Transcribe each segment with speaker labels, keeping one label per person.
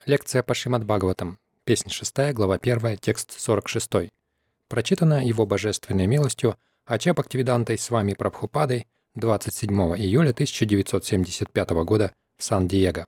Speaker 1: Лекция по Шримад Бхагаватам. Песнь 6, глава 1, текст 46. Прочитана Его Божественной милостью Ача Бхактивидантой с вами Прабхупадой 27 июля 1975 года в Сан-Диего.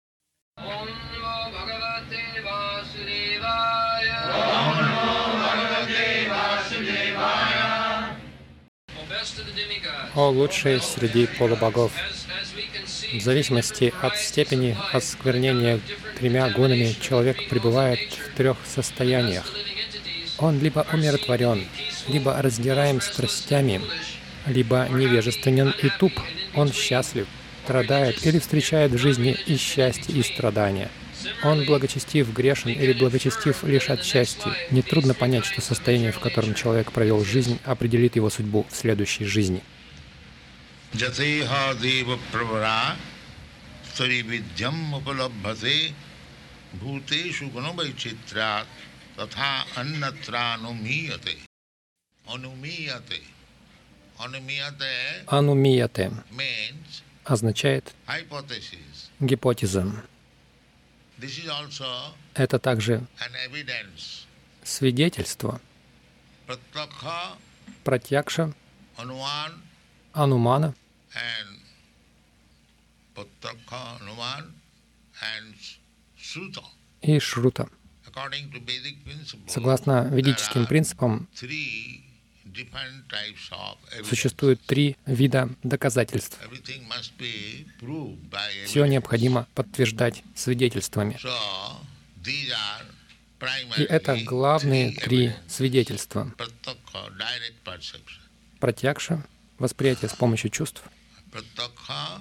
Speaker 1: О лучшие среди полубогов! В зависимости от степени осквернения тремя гунами человек пребывает в трех состояниях. Он либо умиротворен, либо раздираем страстями, либо невежественен и туп. Он счастлив, страдает или встречает в жизни и счастье, и страдания. Он благочестив, грешен или благочестив лишь отчасти. Нетрудно понять, что состояние, в котором человек провел жизнь, определит его судьбу в следующей жизни.
Speaker 2: Jateha deva pravara starividyam upalabhate bhuteshu gunavaichitrat tatha annatra anumiyate. Anumiyate. Anumiyate
Speaker 1: Анумияте
Speaker 2: means
Speaker 1: означает
Speaker 2: hypothesis.
Speaker 1: гипотеза.
Speaker 2: This is also
Speaker 1: Это также
Speaker 2: an evidence.
Speaker 1: свидетельство.
Speaker 2: Pratyakha,
Speaker 1: Пратьякша,
Speaker 2: Anuman
Speaker 1: Анумана
Speaker 2: and Pratyakha, Anuman and Sruta.
Speaker 1: и Шрута.
Speaker 2: According to Vedic principles,
Speaker 1: Согласно ведическим принципам,
Speaker 2: three different types of evidence.
Speaker 1: существует три вида доказательств.
Speaker 2: Everything must be proved by
Speaker 1: Все
Speaker 2: evidence.
Speaker 1: необходимо подтверждать свидетельствами.
Speaker 2: So these are
Speaker 1: И это
Speaker 2: primarily
Speaker 1: главные
Speaker 2: three
Speaker 1: три
Speaker 2: evidence.
Speaker 1: свидетельства.
Speaker 2: Pratyakha, direct perception.
Speaker 1: Пратьякша — восприятие с помощью чувств.
Speaker 2: Pratyakha,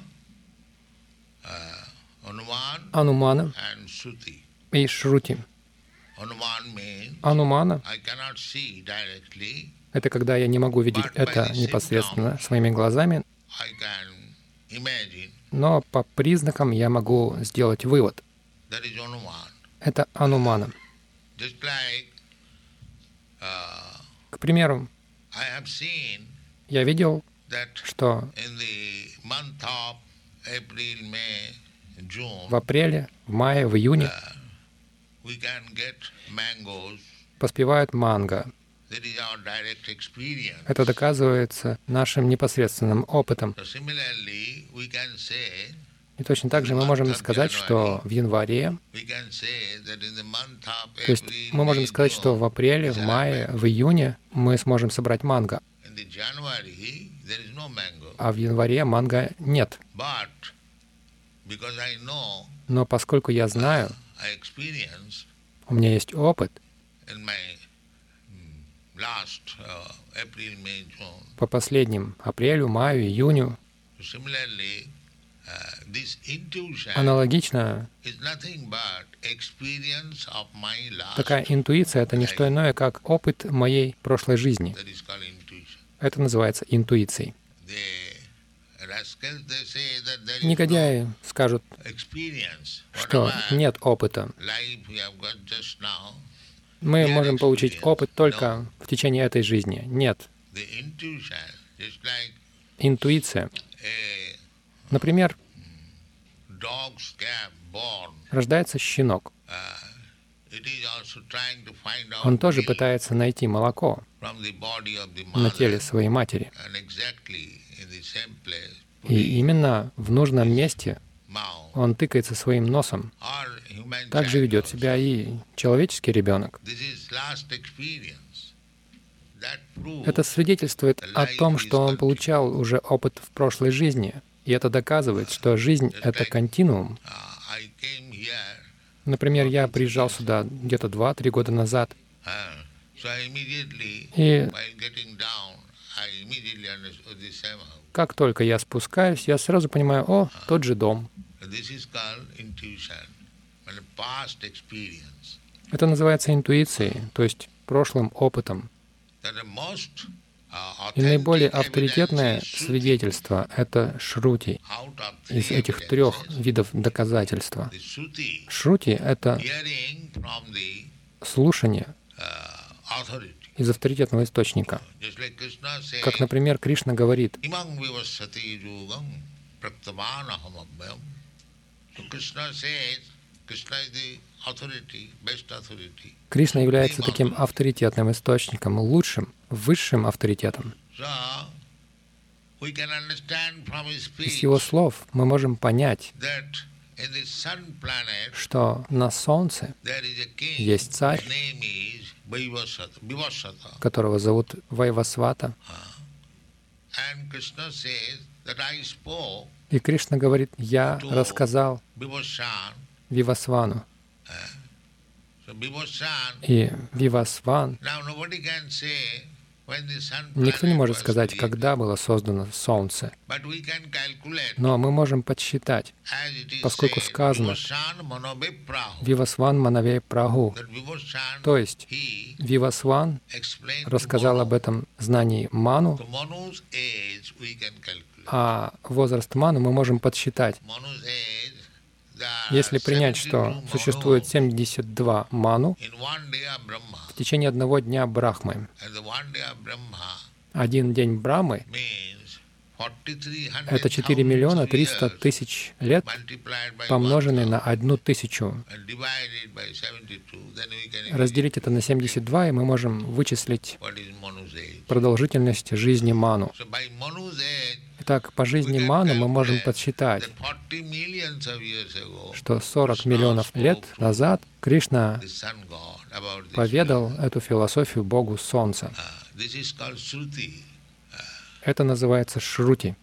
Speaker 2: Anuman
Speaker 1: Анумана
Speaker 2: and Shruti.
Speaker 1: и Шрути.
Speaker 2: Anuman means
Speaker 1: Анумана
Speaker 2: I cannot see directly,
Speaker 1: — это когда я не могу видеть это непосредственно своими глазами,
Speaker 2: I can imagine.
Speaker 1: но по признакам я могу сделать вывод.
Speaker 2: That is Anuman.
Speaker 1: Это анумана.
Speaker 2: Just like
Speaker 1: К примеру,
Speaker 2: I have seen
Speaker 1: я видел,
Speaker 2: that
Speaker 1: что
Speaker 2: in the month of April, May, June,
Speaker 1: в апреле, в мае, в июне
Speaker 2: we can get mangoes.
Speaker 1: поспевают манго.
Speaker 2: That is our direct experience.
Speaker 1: Это доказывается нашим непосредственным опытом.
Speaker 2: So similarly, we can say,
Speaker 1: И точно так же мы можем сказать, что в январе,
Speaker 2: we can say that in the month of
Speaker 1: то есть
Speaker 2: April,
Speaker 1: мы можем
Speaker 2: May,
Speaker 1: сказать, что в
Speaker 2: June,
Speaker 1: апреле, в мае, в июне мы сможем собрать манго,
Speaker 2: in the January, there is no mango.
Speaker 1: а в январе манго нет.
Speaker 2: But because I know,
Speaker 1: Но поскольку я знаю,
Speaker 2: I experienced
Speaker 1: у меня есть опыт,
Speaker 2: in my last April, May, June.
Speaker 1: по последним апрелю, маю, июню,
Speaker 2: Similarly, this intuition
Speaker 1: аналогично,
Speaker 2: is nothing but experience of my last.
Speaker 1: такая интуиция — это не что иное, как опыт моей прошлой жизни.
Speaker 2: That is called intuition.
Speaker 1: Это называется интуицией.
Speaker 2: The rascals, they say that there is
Speaker 1: Негодяи скажут,
Speaker 2: no experience.
Speaker 1: что
Speaker 2: Whatever
Speaker 1: нет опыта.
Speaker 2: life we have got just now,
Speaker 1: Мы можем получить опыт только в течение этой жизни. Нет.
Speaker 2: the intuition, just like
Speaker 1: Интуиция.
Speaker 2: a
Speaker 1: Например,
Speaker 2: dog's calf born,
Speaker 1: рождается щенок.
Speaker 2: it is also trying to find out
Speaker 1: Он тоже
Speaker 2: milk
Speaker 1: пытается найти молоко
Speaker 2: from the body of the
Speaker 1: на
Speaker 2: mother,
Speaker 1: теле своей матери.
Speaker 2: and exactly in the same place,
Speaker 1: И именно в нужном месте
Speaker 2: mouth,
Speaker 1: он тыкается своим носом.
Speaker 2: or human
Speaker 1: Так же
Speaker 2: child
Speaker 1: ведет
Speaker 2: also.
Speaker 1: себя и человеческий ребенок.
Speaker 2: This is last experience. That proves
Speaker 1: Это свидетельствует о том, что он получал уже опыт в прошлой жизни. И это доказывает, что жизнь — это континуум.
Speaker 2: I came here,
Speaker 1: Например, я приезжал сюда где-то 2-3 года назад,
Speaker 2: so I immediately,
Speaker 1: и
Speaker 2: while getting down, I immediately understood the same house.
Speaker 1: как только я спускаюсь, я сразу понимаю, о, тот же дом.
Speaker 2: This is called intuition, and past experience.
Speaker 1: Это называется интуицией, то есть прошлым опытом.
Speaker 2: That the most
Speaker 1: И наиболее
Speaker 2: authentic
Speaker 1: авторитетное
Speaker 2: evidence is
Speaker 1: свидетельство — это шрути
Speaker 2: out of
Speaker 1: из
Speaker 2: three
Speaker 1: этих трех
Speaker 2: evidences.
Speaker 1: видов доказательства.
Speaker 2: The Shruti,
Speaker 1: Шрути — это
Speaker 2: hearing from the
Speaker 1: слушание
Speaker 2: authority.
Speaker 1: из авторитетного источника.
Speaker 2: Just like Krishna said,
Speaker 1: Как, например, Кришна говорит,
Speaker 2: Imang vivasati yugam praktamanaham abhyam. So Krishna says,
Speaker 1: Кришна является таким авторитетным источником, лучшим, высшим авторитетом. Из его слов мы можем понять, что на Солнце есть царь, которого зовут Вайвасвата. И Кришна говорит, я рассказал Вивасвану. И Вивасван, никто не может сказать, когда было создано Солнце. Но мы можем подсчитать, поскольку сказано «Вивасван Манавей Прагу». То есть Вивасван рассказал об этом знании Ману, а возраст Ману мы можем подсчитать. Если принять, что существует 72 Ману в течение одного дня Брахмы, один день Брахмы — это 4 миллиона 300 тысяч лет, помноженные на 1000. Разделить это на 72, и мы можем вычислить продолжительность жизни Ману. Итак, по жизни Ману мы можем подсчитать, что 40 миллионов лет назад Кришна поведал эту философию Богу Солнца. Это называется Шрути.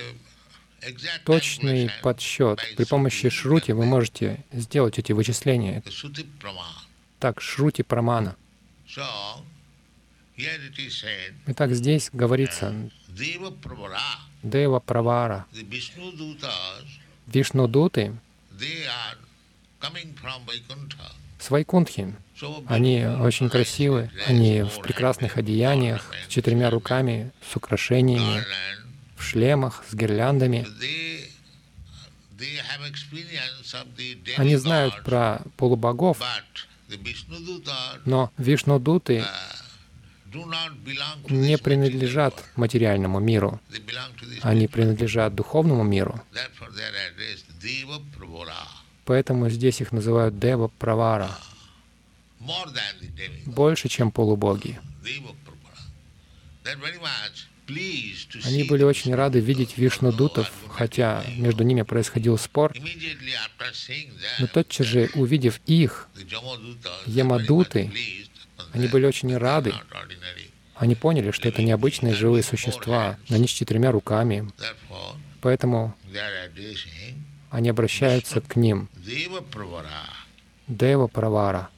Speaker 1: Точный подсчет. При помощи Шрути вы можете сделать эти вычисления. Так, Шрути Прамана. Итак, здесь говорится Дева Правара. Вишнудуты с Вайкунтхи. Они очень красивы, они в прекрасных одеяниях, с 4 руками, с украшениями, в шлемах, с гирляндами. Они знают про полубогов, но Вишнудуты не принадлежат материальному миру. Они принадлежат духовному миру. Поэтому здесь их называют Дева Правара. Больше, чем полубоги. Они были очень рады видеть вишнудутов, хотя между ними происходил спор. Но тотчас же, увидев их, ямадуты, они были очень рады. Они поняли, что это необычные живые существа, они с 4 руками. Поэтому они обращаются к ним. Дева Правара.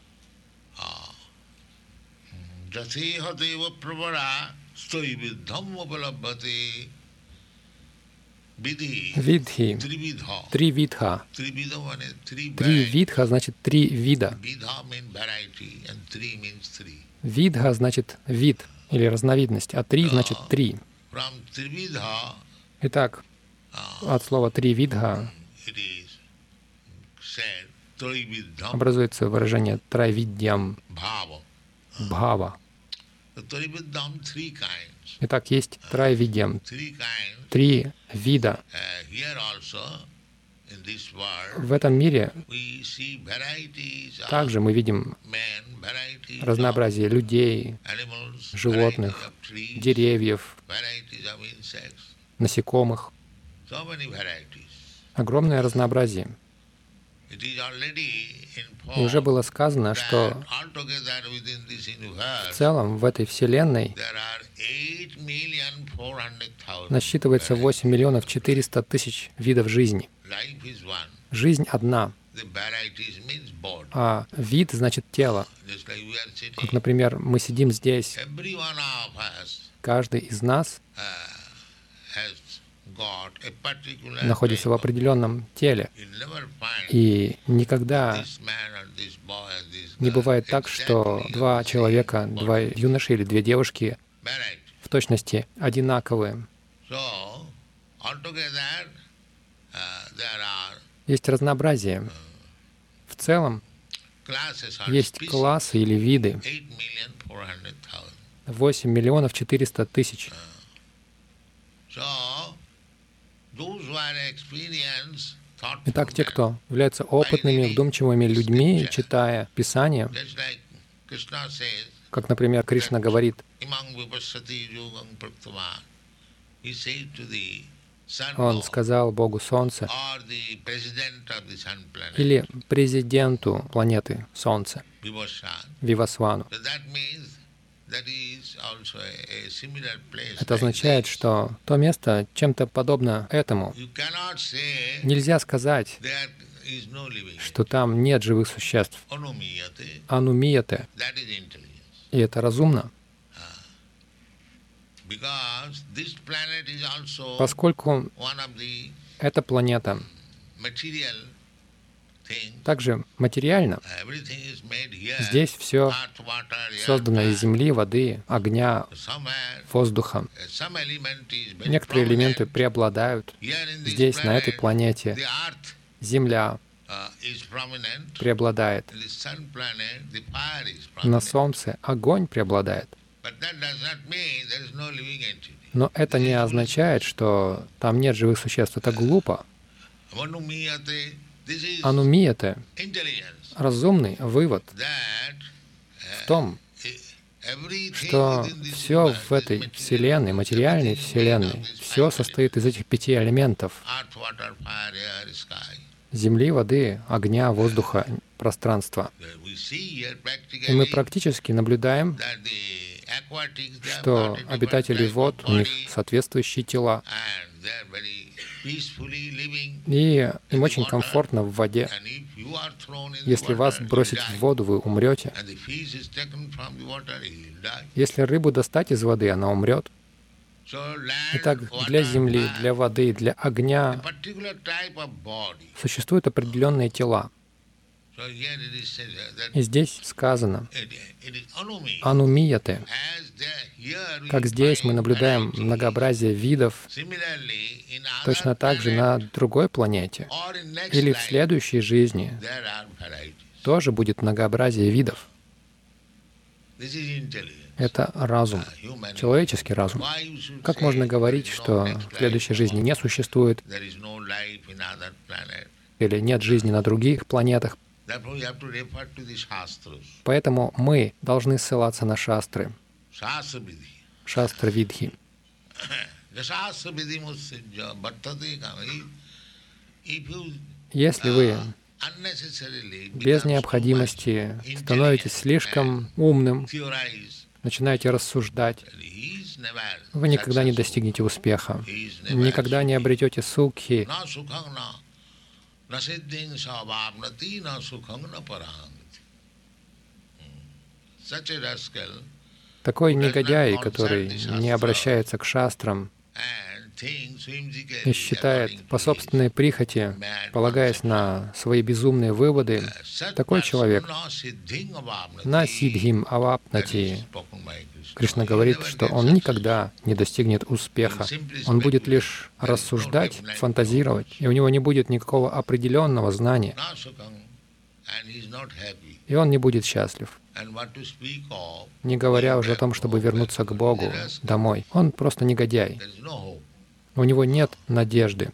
Speaker 1: Видхи. 3 видха. 3 видха значит 3 вида. Видха значит вид или разновидность, а 3 значит 3. Итак, от слова 3 видха образуется выражение трайвидьям бхава. Итак, есть трайвидьям, 3 вида. В этом мире также мы видим разнообразие людей, животных, деревьев, насекомых. Огромное разнообразие. И уже было сказано, что в целом в этой Вселенной насчитывается 8 миллионов 400 тысяч видов жизни. Жизнь одна, а вид значит тело. Как, например, мы сидим здесь, каждый из нас находится в определенном теле. И никогда не бывает так, что 2 человека, 2 юноши или 2 девушки в точности одинаковые. Есть разнообразие. В целом есть классы или виды. 8 миллионов 400 тысяч. Итак, те, кто являются опытными, вдумчивыми людьми, читая Писание, как, например, Кришна говорит, Он сказал Богу Солнце или президенту планеты Солнце, Вивасвану. Это означает, что то место чем-то подобно этому. Нельзя сказать, что там нет живых существ. Анумияте. И это разумно. Поскольку эта планета также материальна, здесь все создано из земли, воды, огня, воздуха. Некоторые элементы преобладают. Здесь, на этой планете, Земля преобладает. На Солнце огонь преобладает. Но это не означает, что там нет живых существ. Это глупо. Анумияте, разумный вывод в том, что все в этой Вселенной, материальной Вселенной, все состоит из этих 5 элементов: земли, воды, огня, воздуха, пространства. И мы практически наблюдаем, что обитатели вод, у них соответствующие тела. И им очень комфортно в воде. Если вас бросить в воду, вы умрете. Если рыбу достать из воды, она умрет. Итак, для земли, для воды, для огня существуют определенные тела. И здесь сказано «анумияте». Как здесь мы наблюдаем многообразие видов, точно так же на другой планете или в следующей жизни тоже будет многообразие видов. Это разум, человеческий разум. Как можно говорить, что в следующей жизни не существует или нет жизни на других планетах? Поэтому мы должны ссылаться на шастры, шастра-видхи. Если вы без необходимости становитесь слишком умным, начинаете рассуждать, вы никогда не достигнете успеха, никогда не обретете сукхи. Такой негодяй, который не обращается к шастрам и считает по собственной прихоти, полагаясь на свои безумные выводы, такой человек на сиддхим авапнати. Кришна говорит, что он никогда не достигнет успеха. Он будет лишь рассуждать, фантазировать, и у него не будет никакого определенного знания. И он не будет счастлив. Не говоря уже о том, чтобы вернуться к Богу домой. Он просто негодяй. У него нет надежды.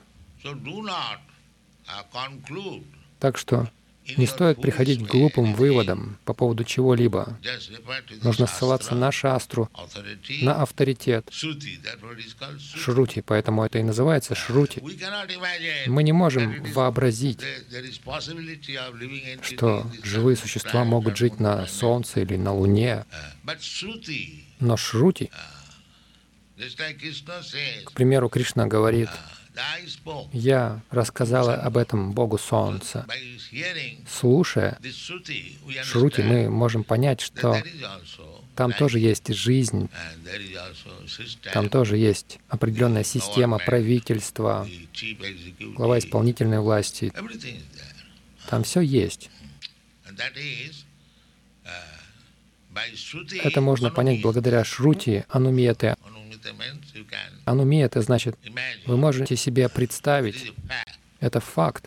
Speaker 1: Так что не стоит приходить к глупым выводам по поводу чего-либо. Нужно ссылаться на шастру, на авторитет. Шрути, поэтому это и называется шрути. Мы не можем вообразить, что живые существа могут жить на Солнце или на Луне. Но шрути, к примеру, Кришна говорит, «Я рассказала об этом Богу Солнца». Слушая шрути, мы можем понять, что там тоже есть жизнь, там тоже есть определенная система правительства, глава исполнительной власти. Там все есть. Это можно понять благодаря шрути анумияте. Анумияте значит, вы можете себе представить. Это факт.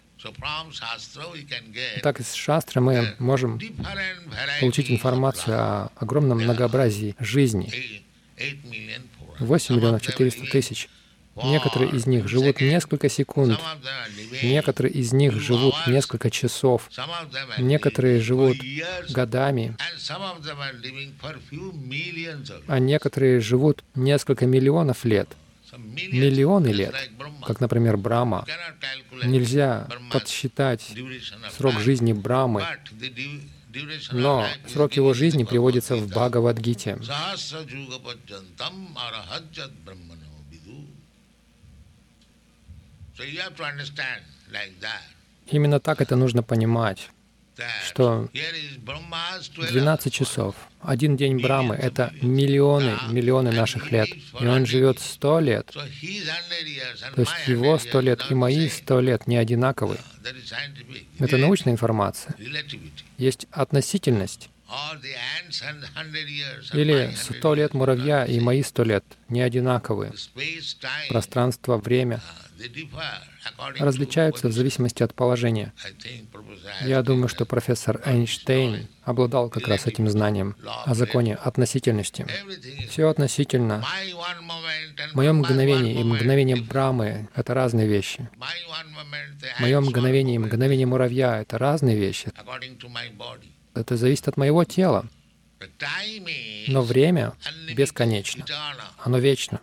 Speaker 1: Так из шастры мы можем получить информацию о огромном многообразии жизни. 8 миллионов 400 тысяч Некоторые из них живут несколько секунд, некоторые из них живут несколько часов, некоторые живут годами, а некоторые живут несколько миллионов лет, миллионы лет, как, например, Брахма. Нельзя подсчитать срок жизни Брахмы, но срок его жизни приводится в Бхагавад-гите. Именно так это нужно понимать, что 12 часов, один день Брахмы — это миллионы наших лет, и он живет 100 лет. То есть его 100 лет и мои 100 лет не одинаковы. Это научная информация. Есть относительность. Или 100 лет муравья и мои 100 лет не одинаковы. Пространство, время различаются в зависимости от положения. Я думаю, что профессор Эйнштейн обладал как раз этим знанием о законе относительности. Все относительно. Мое мгновение и мгновение Брахмы — это разные вещи. Мое мгновение и мгновение муравья — это разные вещи. Это зависит от моего тела. Но время бесконечно. Оно вечно.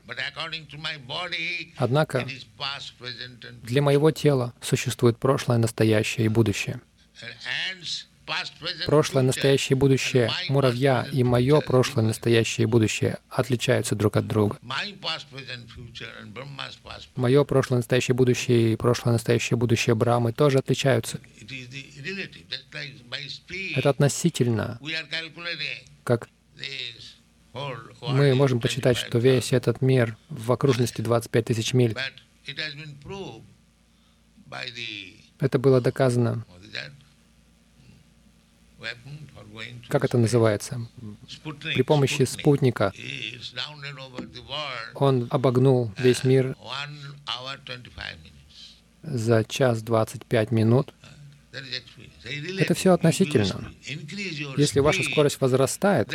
Speaker 1: Однако для моего тела существует прошлое, настоящее и будущее. Прошлое, настоящее и будущее муравья и мое прошлое, настоящее и будущее отличаются друг от друга. Мое прошлое, настоящее будущее и прошлое, настоящее будущее Брахмы тоже отличаются. Это относительно. Как мы можем посчитать, что весь этот мир в окружности 25 тысяч миль. Это было доказано. Как это называется? При помощи спутника он обогнул весь мир за 1:25. Это все относительно. Если ваша скорость возрастает,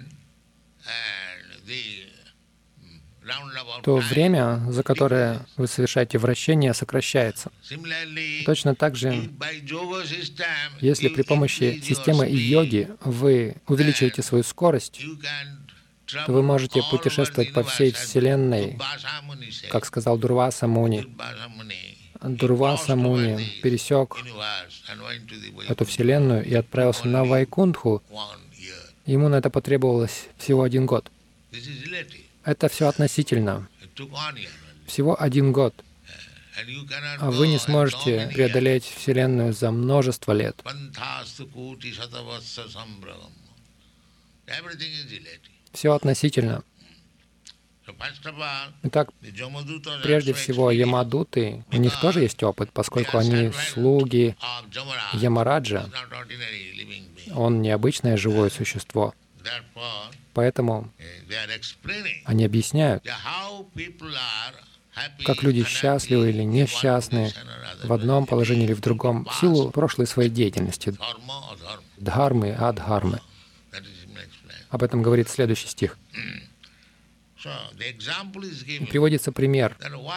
Speaker 1: то время, за которое вы совершаете вращение, сокращается. Точно так же, если при помощи системы йоги вы увеличиваете свою скорость, то вы можете путешествовать по всей Вселенной, как сказал Дурваса Муни. Дурваса Муни пересек эту Вселенную и отправился на Вайкунтху. Ему на это потребовалось всего 1 год. Это все относительно. Всего 1 год. А вы не сможете преодолеть Вселенную за множество лет. Все относительно. Итак, прежде всего, Ямадуты, у них тоже есть опыт, поскольку они слуги Ямараджа. Он необычное живое существо. Поэтому они объясняют, как люди счастливы или несчастны в одном положении или в другом в силу прошлой своей деятельности, дхармы, адхармы. Об этом говорит следующий стих. И приводится пример,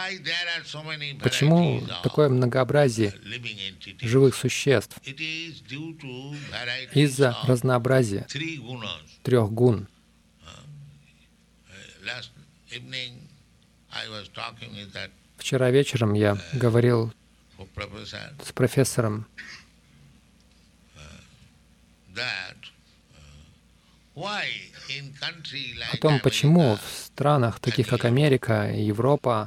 Speaker 1: почему такое многообразие живых существ из-за разнообразия 3 гун. Вчера вечером я говорил с профессором о том, почему в странах, таких как Америка и Европа,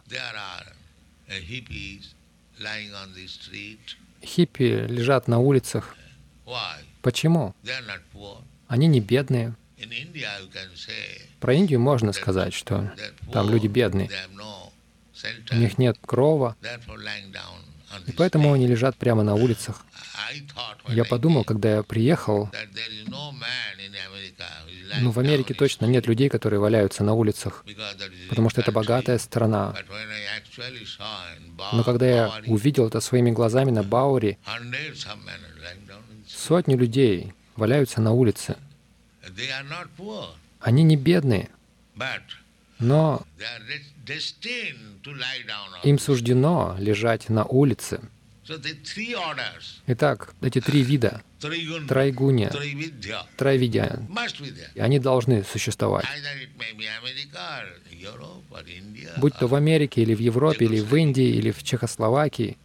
Speaker 1: хиппи лежат на улицах. Почему? Они не бедные. Про Индию можно сказать, что там люди бедные. У них нет крова, и поэтому они лежат прямо на улицах. Я подумал, когда я приехал, в Америке точно нет людей, которые валяются на улицах, потому что это богатая страна. Но когда я увидел это своими глазами на Баури, сотни людей валяются на улице. Они не бедные, но им суждено лежать на улице. Итак, эти три вида, трайгуня, трайвидья, они должны существовать. Будь то в Америке, или в Европе, или в Индии, или в Чехословакии,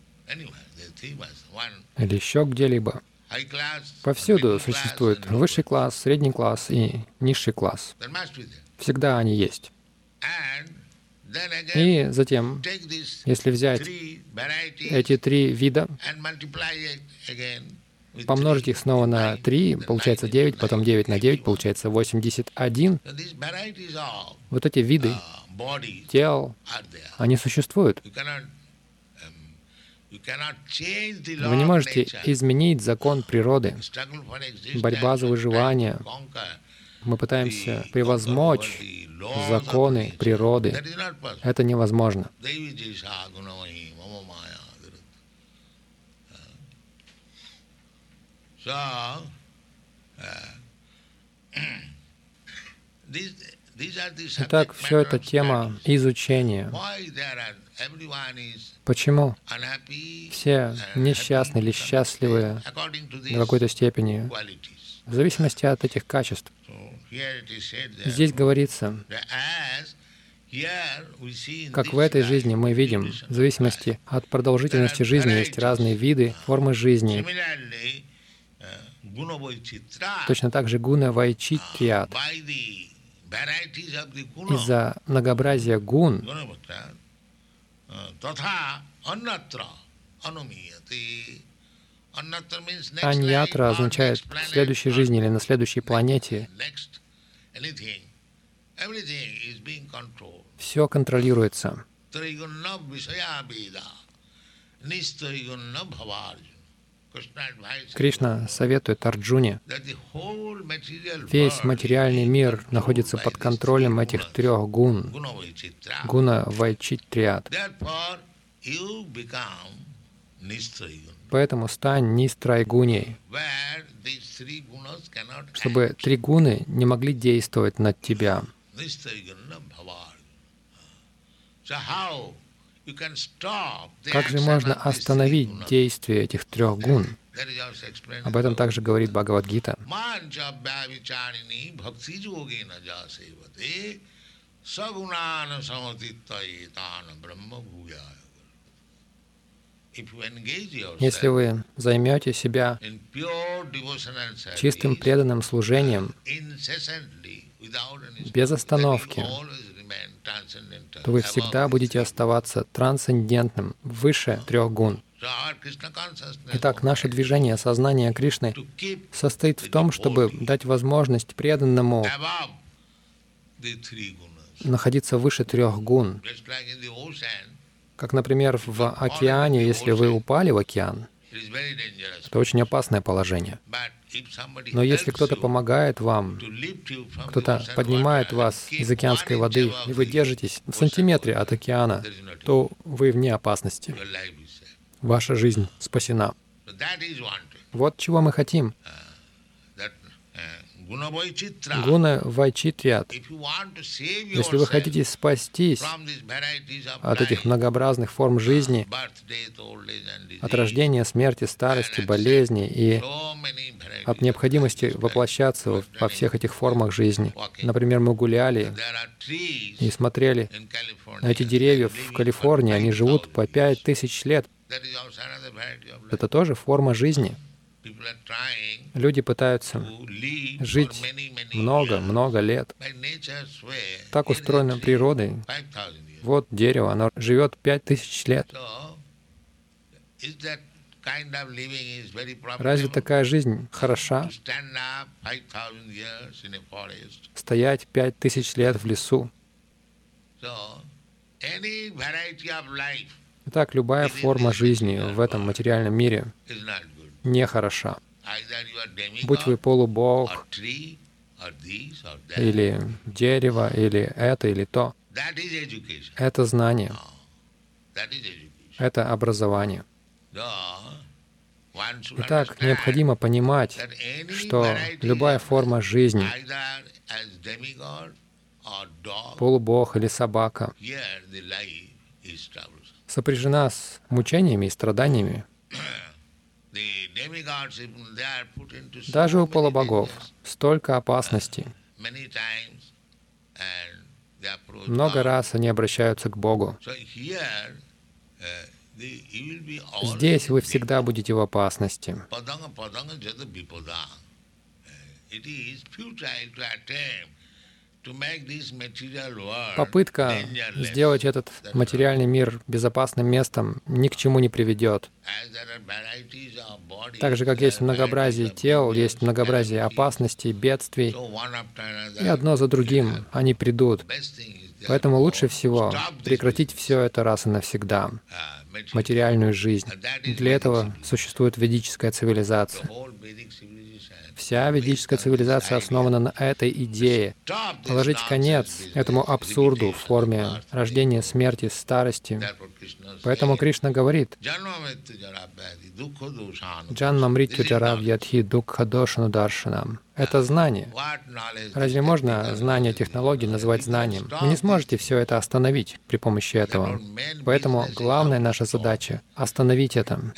Speaker 1: или еще где-либо. Повсюду существует высший класс, средний класс и низший класс. Всегда они есть. И затем, если взять эти три вида, помножить их снова на 3, получается 9, потом 9 на 9, получается 81. Вот эти виды тел, они существуют. Вы не можете изменить закон природы, борьба за выживание. Мы пытаемся превозмочь законы природы. Это невозможно. Итак, все это тема изучения. Почему все несчастны или счастливы до какой-то степени, в зависимости от этих качеств. Здесь говорится, как в этой жизни мы видим, в зависимости от продолжительности жизни есть разные виды, формы жизни. Точно так же гуна вайчитрият. Из-за многообразия гун аньятра означает в следующей жизни или на следующей планете. Все контролируется. Кришна советует Арджуне, весь материальный мир находится под контролем этих трех гун, гуна вайчитрият. Поэтому стань нистрайгуней, чтобы три гуны не могли действовать над тебя. Как же можно остановить действие этих трех гун? Об этом также говорит Бхагавад-гита. Если вы займете себя чистым преданным служением без остановки, то вы всегда будете оставаться трансцендентным, выше трех гун. Итак, наше движение сознания Кришны состоит в том, чтобы дать возможность преданному находиться выше трех гун. Как, например, в океане, если вы упали в океан, это очень опасное положение. Но если кто-то помогает вам, кто-то поднимает вас из океанской воды, и вы держитесь в сантиметре от океана, то вы вне опасности. Ваша жизнь спасена. Вот чего мы хотим. Гуна вайчитрият. Если вы хотите спастись от этих многообразных форм жизни, от рождения, смерти, старости, болезни и от необходимости воплощаться во всех этих формах жизни. Например, мы гуляли и смотрели на эти деревья в Калифорнии, они живут по 5000 лет. Это тоже форма жизни. Люди пытаются жить много-много лет. Так устроена природой. Вот дерево, оно живет 5000 лет. Разве такая жизнь хороша? Стоять 5000 лет в лесу. Итак, любая форма жизни в этом материальном мире не хороша. Будь вы полубог, или дерево, или это, или то. Это знание. Это образование. Итак, необходимо понимать, что любая форма жизни, полубог или собака сопряжена с мучениями и страданиями. Даже у полубогов столько опасностей. Много раз они обращаются к Богу. Здесь вы всегда будете в опасности. Попытка сделать этот материальный мир безопасным местом ни к чему не приведет. Так же, как есть многообразие тел, есть многообразие опасностей, бедствий, и одно за другим они придут. Поэтому лучше всего прекратить все это раз и навсегда, материальную жизнь. Для этого существует ведическая цивилизация. Вся ведическая цивилизация основана на этой идее — положить конец этому абсурду в форме рождения, смерти, старости. Поэтому Кришна говорит: «Джанма мритью джара вьядхи дукха дошану даршанам». Это знание. Разве можно знание технологий назвать знанием? Вы не сможете все это остановить при помощи этого. Поэтому главная наша задача — остановить это.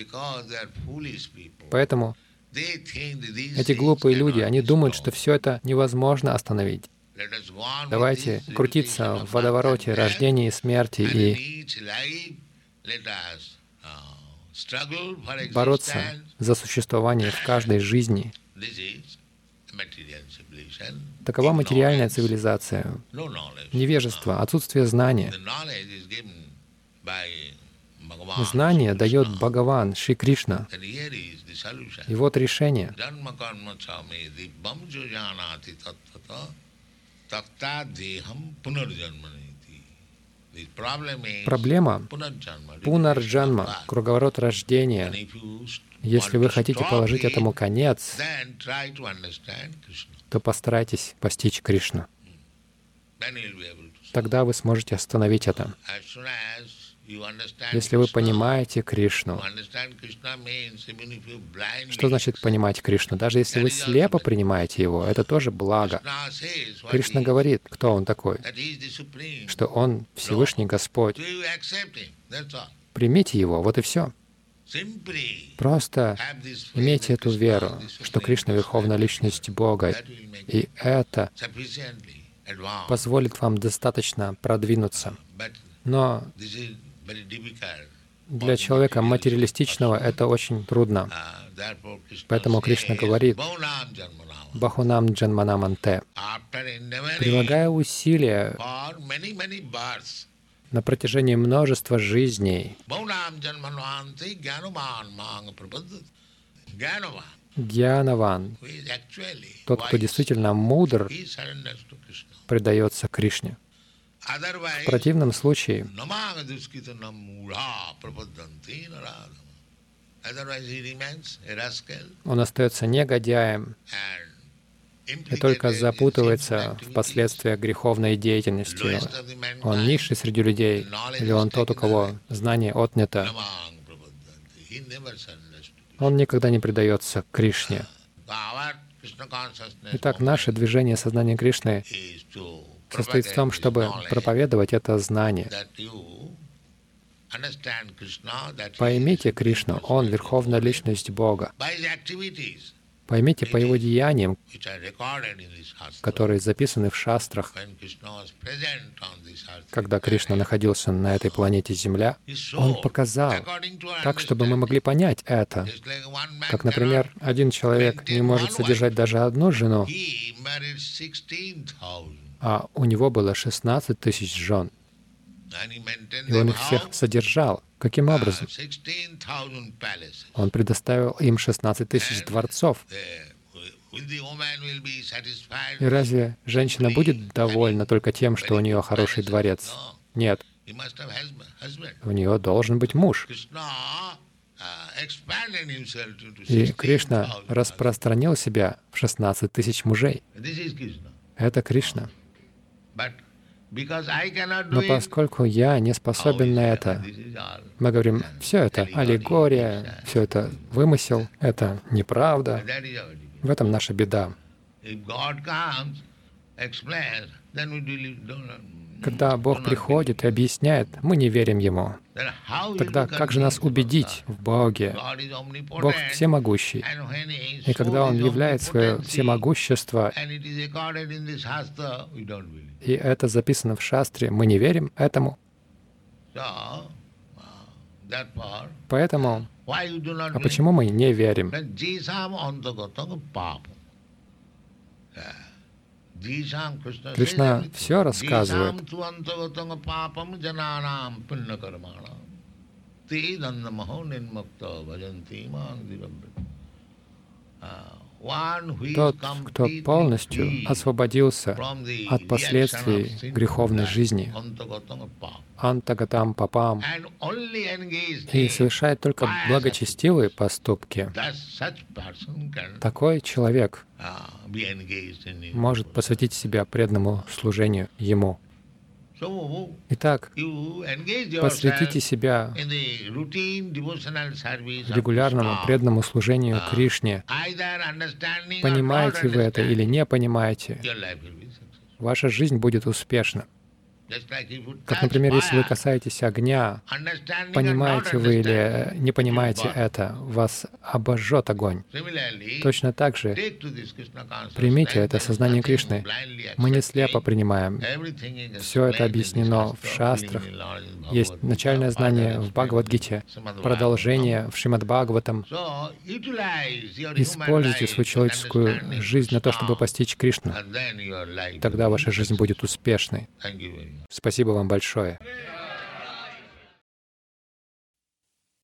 Speaker 1: Поэтому эти глупые люди, они думают, что все это невозможно остановить. Давайте крутиться в водовороте рождения и смерти и бороться за существование в каждой жизни. Такова материальная цивилизация. Невежество, отсутствие знания. Знание дает Бхагаван, Шри Кришна. И вот решение. Проблема пунарджанма, круговорот рождения. Если вы хотите положить этому конец, то постарайтесь постичь Кришну. Тогда вы сможете остановить это. Если вы понимаете Кришну, что значит понимать Кришну? Даже если вы слепо принимаете Его, это тоже благо. Кришна говорит, кто Он такой, что Он Всевышний Господь. Примите Его, вот и все. Просто имейте эту веру, что Кришна — Верховная Личность Бога, и это позволит вам достаточно продвинуться. Но для человека материалистичного это очень трудно. Поэтому Кришна говорит: «Бахунам джанманам анте». Прилагая усилия на протяжении множества жизней, гьянаван, тот, кто действительно мудр, предается Кришне. В противном случае он остается негодяем и только запутывается в последствиях греховной деятельности. Он низший среди людей, или он тот, у кого знание отнято. Он никогда не предается Кришне. Итак, наше движение сознания Кришны состоит в том, чтобы проповедовать это знание. Поймите Кришну, Он — Верховная Личность Бога. Поймите по Его деяниям, которые записаны в шастрах, когда Кришна находился на этой планете Земля, Он показал так, чтобы мы могли понять это. Как, например, один человек не может содержать даже одну жену, а у него было 16 тысяч жен. И он их всех содержал. Каким образом? Он предоставил им 16 тысяч дворцов. И разве женщина будет довольна только тем, что у нее хороший дворец? Нет. У нее должен быть муж. И Кришна распространил себя в 16 тысяч мужей. Это Кришна. Но поскольку я не способен на это, мы говорим: все это аллегория, все это вымысел, это неправда. В этом наша беда.
Speaker 2: explains, then we don't.
Speaker 1: Когда Бог приходит и объясняет, мы не верим Ему.
Speaker 2: Then how you
Speaker 1: Тогда
Speaker 2: will
Speaker 1: как же нас
Speaker 2: convince
Speaker 1: убедить в Боге?
Speaker 2: God is omnipotent,
Speaker 1: Бог всемогущий.
Speaker 2: and when He
Speaker 1: И когда Он
Speaker 2: shows His
Speaker 1: являет свое
Speaker 2: omnipotency,
Speaker 1: всемогущество,
Speaker 2: and it is recorded in the Shastra, we don't believe.
Speaker 1: и это записано в Шастре, мы не верим этому.
Speaker 2: So, that part.
Speaker 1: Поэтому,
Speaker 2: Why you do not
Speaker 1: а
Speaker 2: believe?
Speaker 1: почему мы не верим?
Speaker 2: Then Jisam antagata papa. Jisam Krishna says
Speaker 1: Кришна
Speaker 2: everything.
Speaker 1: все рассказывает.
Speaker 2: Jisam tu antagata papam jananam punna karmana. Te dandamaho nirmukta bhajanti man divabhrita. One who is
Speaker 1: Тот, кто
Speaker 2: completely
Speaker 1: полностью
Speaker 2: free
Speaker 1: освободился
Speaker 2: from the
Speaker 1: от последствий
Speaker 2: reaction of sin,
Speaker 1: греховной жизни,
Speaker 2: antagata papa.
Speaker 1: антагатам папам,
Speaker 2: And only engaged
Speaker 1: и
Speaker 2: in
Speaker 1: совершает только благочестивые поступки,
Speaker 2: that such person can
Speaker 1: такой человек
Speaker 2: be engaged in it.
Speaker 1: может посвятить себя преданному служению Ему.
Speaker 2: So,
Speaker 1: Итак,
Speaker 2: you engage
Speaker 1: посвятите
Speaker 2: yourself
Speaker 1: себя
Speaker 2: in the routine devotional service of
Speaker 1: регулярному
Speaker 2: Krishna.
Speaker 1: преданному служению Кришне.
Speaker 2: Either understanding or not
Speaker 1: Понимаете вы это или
Speaker 2: understanding,
Speaker 1: не понимаете,
Speaker 2: your life will be successful.
Speaker 1: ваша жизнь будет успешна.
Speaker 2: Just like if you
Speaker 1: Как,
Speaker 2: touch
Speaker 1: например, если вы
Speaker 2: fire,
Speaker 1: касаетесь огня,
Speaker 2: understanding or not
Speaker 1: понимаете вы или
Speaker 2: understanding,
Speaker 1: не понимаете
Speaker 2: you burn.
Speaker 1: это, вас обожжет огонь.
Speaker 2: Similarly,
Speaker 1: Точно так же
Speaker 2: take to this Krishna consciousness,
Speaker 1: примите это
Speaker 2: then
Speaker 1: сознание
Speaker 2: nothing
Speaker 1: Кришны.
Speaker 2: blindly
Speaker 1: Мы не
Speaker 2: accepting.
Speaker 1: слепо принимаем.
Speaker 2: Everything is
Speaker 1: Все это
Speaker 2: explained in the
Speaker 1: объяснено в
Speaker 2: Shastra,
Speaker 1: шастрах.
Speaker 2: beginning knowledge in
Speaker 1: Есть
Speaker 2: Bhagavad Gita,
Speaker 1: начальное знание
Speaker 2: further
Speaker 1: в
Speaker 2: explained
Speaker 1: Бхагавад-гите,
Speaker 2: in Srimad
Speaker 1: продолжение в Шримад Бхагаватам.
Speaker 2: So, utilize your human
Speaker 1: Используйте
Speaker 2: life
Speaker 1: свою
Speaker 2: in
Speaker 1: человеческую
Speaker 2: understanding
Speaker 1: жизнь на то, чтобы
Speaker 2: Krishna,
Speaker 1: постичь Кришну.
Speaker 2: and then your life
Speaker 1: Тогда
Speaker 2: will be
Speaker 1: ваша жизнь
Speaker 2: successful.
Speaker 1: будет успешной.
Speaker 2: Thank you very much.
Speaker 1: Спасибо вам большое.